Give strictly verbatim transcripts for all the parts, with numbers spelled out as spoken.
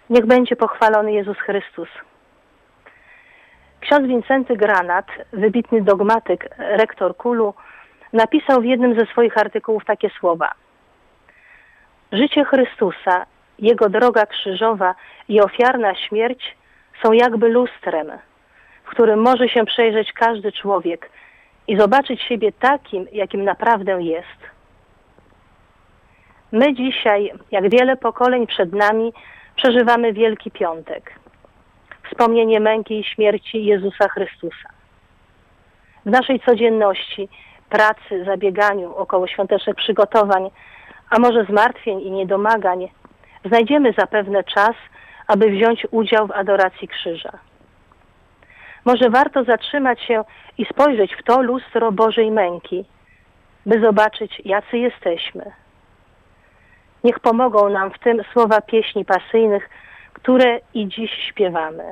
Niech będzie pochwalony Jezus Chrystus. Ksiądz Wincenty Granat, wybitny dogmatyk, rektor Kulu, napisał w jednym ze swoich artykułów takie słowa. Życie Chrystusa, Jego droga krzyżowa i ofiarna śmierć są jakby lustrem, w którym może się przejrzeć każdy człowiek i zobaczyć siebie takim, jakim naprawdę jest. My dzisiaj, jak wiele pokoleń przed nami, przeżywamy Wielki Piątek. Wspomnienie męki i śmierci Jezusa Chrystusa. W naszej codzienności, pracy, zabieganiu, około świątecznych przygotowań, a może zmartwień i niedomagań, znajdziemy zapewne czas, aby wziąć udział w adoracji krzyża. Może warto zatrzymać się i spojrzeć w to lustro Bożej męki, by zobaczyć, jacy jesteśmy. Niech pomogą nam w tym słowa pieśni pasyjnych, które i dziś śpiewamy.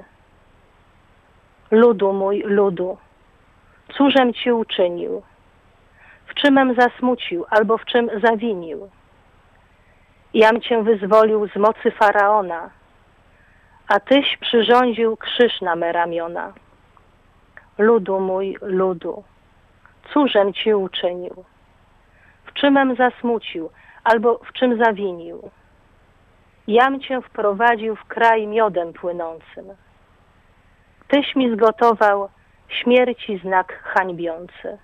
Ludu mój, ludu, cóżem Ci uczynił? W czymem zasmucił albo w czym zawinił? Jam Cię wyzwolił z mocy Faraona, a Tyś przyrządził krzyż na me ramiona. Ludu mój, ludu, cóżem Ci uczynił? W czymem zasmucił albo w czym zawinił? Jam Cię wprowadził w kraj miodem płynącym. Tyś mi zgotował śmierci znak hańbiący.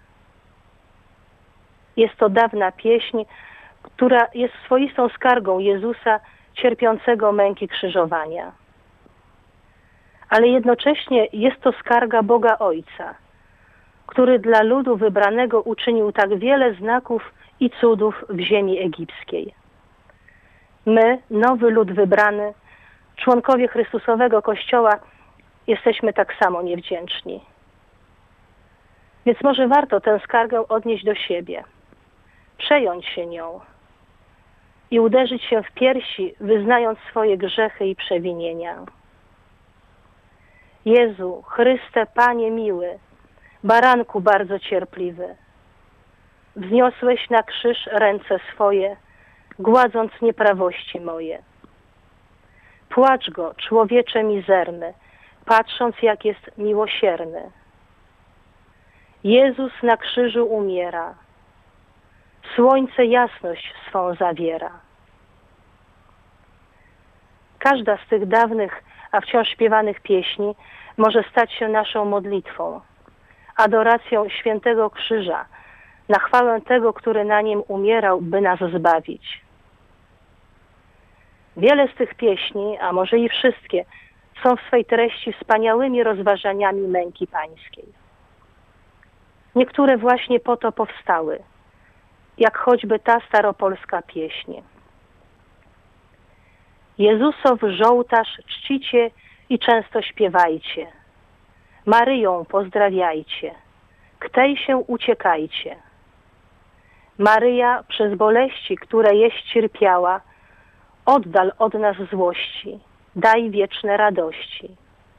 Jest to dawna pieśń, która jest swoistą skargą Jezusa cierpiącego męki krzyżowania. Ale jednocześnie jest to skarga Boga Ojca, który dla ludu wybranego uczynił tak wiele znaków i cudów w ziemi egipskiej. My, nowy lud wybrany, członkowie Chrystusowego Kościoła, jesteśmy tak samo niewdzięczni. Więc może warto tę skargę odnieść do siebie, przejąć się nią i uderzyć się w piersi, wyznając swoje grzechy i przewinienia. Jezu, Chryste, Panie miły, baranku bardzo cierpliwy, wzniosłeś na krzyż ręce swoje, gładząc nieprawości moje. Płacz go, człowiecze mizerny, patrząc, jak jest miłosierny. Jezus na krzyżu umiera, słońce jasność swą zawiera. Każda z tych dawnych, a wciąż śpiewanych pieśni może stać się naszą modlitwą, adoracją świętego krzyża, na chwałę tego, który na nim umierał, by nas zbawić. Wiele z tych pieśni, a może i wszystkie, są w swej treści wspaniałymi rozważaniami męki pańskiej. Niektóre właśnie po to powstały, jak choćby ta staropolska pieśń. Jezusow żołtarz czcicie i często śpiewajcie. Maryją pozdrawiajcie, k tej się uciekajcie. Maryja przez boleści, które jeść cierpiała, oddal od nas złości, daj wieczne radości.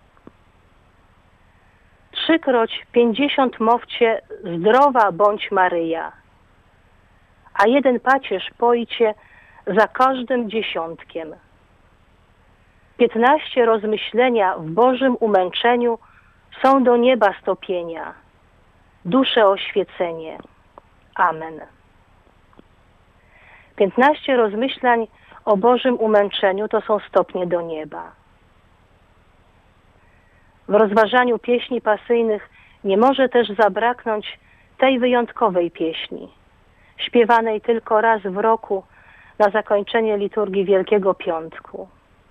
Trzykroć pięćdziesiąt mówcie, zdrowa bądź Maryja, a jeden pacierz pojcie za każdym dziesiątkiem. Piętnaście rozmyślenia w Bożym umęczeniu są do nieba stopienia, dusze oświecenie. Amen. Piętnaście rozmyślań o Bożym umęczeniu to są stopnie do nieba. W rozważaniu pieśni pasyjnych nie może też zabraknąć tej wyjątkowej pieśni, śpiewanej tylko raz w roku na zakończenie liturgii Wielkiego Piątku.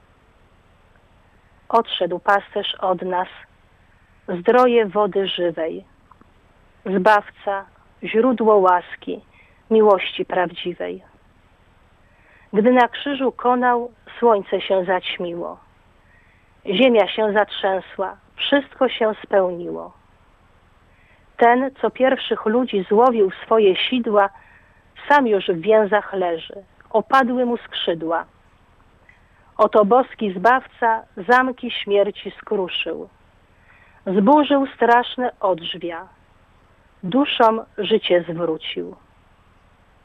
Odszedł pasterz od nas, zdroje wody żywej, Zbawca, źródło łaski, miłości prawdziwej. Gdy na krzyżu konał, słońce się zaćmiło, ziemia się zatrzęsła, wszystko się spełniło. Ten, co pierwszych ludzi złowił w swoje sidła, sam już w więzach leży, opadły mu skrzydła. Oto boski Zbawca zamki śmierci skruszył, zburzył straszne odrzwia, duszom życie zwrócił.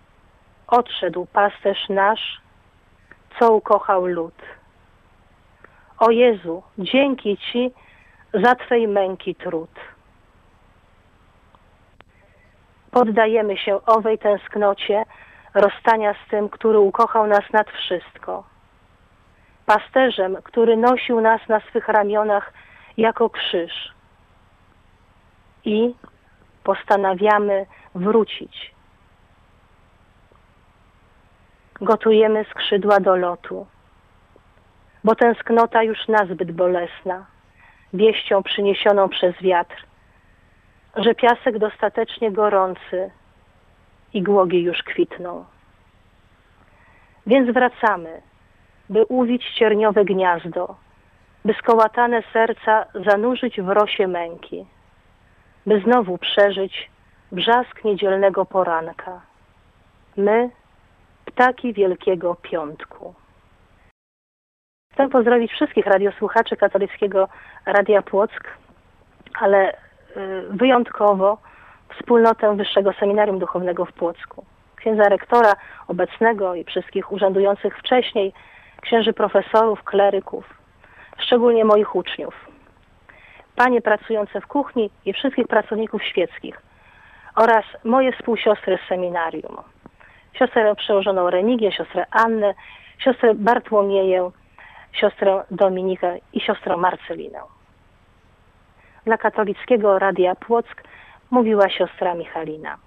Odszedł pasterz nasz, co ukochał lud. O Jezu, dzięki Ci za Twej męki trud. Poddajemy się owej tęsknocie rozstania z tym, który ukochał nas nad wszystko. Pasterzem, który nosił nas na swych ramionach jako krzyż. I postanawiamy wrócić. Gotujemy skrzydła do lotu, bo tęsknota już nazbyt bolesna, wieścią przyniesioną przez wiatr, że piasek dostatecznie gorący i głogi już kwitną. Więc wracamy, by uwić cierniowe gniazdo, by skołatane serca zanurzyć w rosie męki, by znowu przeżyć brzask niedzielnego poranka. My, ptaki Wielkiego Piątku. Chcę pozdrowić wszystkich radiosłuchaczy Katolickiego Radia Płock, ale wyjątkowo wspólnotę Wyższego Seminarium Duchownego w Płocku. Księdza rektora obecnego i wszystkich urzędujących wcześniej, księży profesorów, kleryków, szczególnie moich uczniów, panie pracujące w kuchni i wszystkich pracowników świeckich oraz moje współsiostry z seminarium. Siostrę przełożoną Remigię, siostrę Annę, siostrę Bartłomieję, siostrę Dominikę i siostrę Marcelinę. Dla Katolickiego Radia Płock mówiła siostra Michalina.